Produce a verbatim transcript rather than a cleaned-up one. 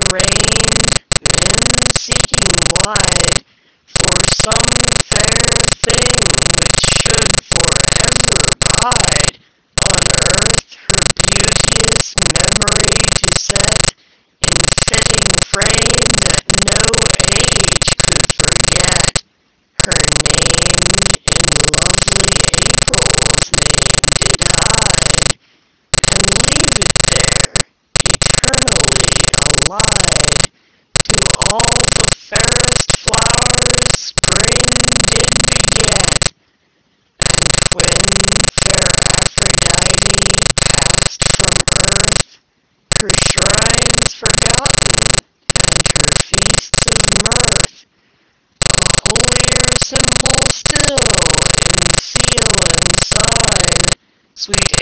reigned, men seeking wide for some fair thing which should forever bide on earth, her beauteous memory to set in fitting frame that no age could forget. Her name in lovely April's name did hide, and leave it there, eternally allied to all the fairest flowers spring did beget. And when fair Aphrodite passed from earth, her shrines forgotten, and her feasts of mirth, a holier symbol still in seal and sign, sweet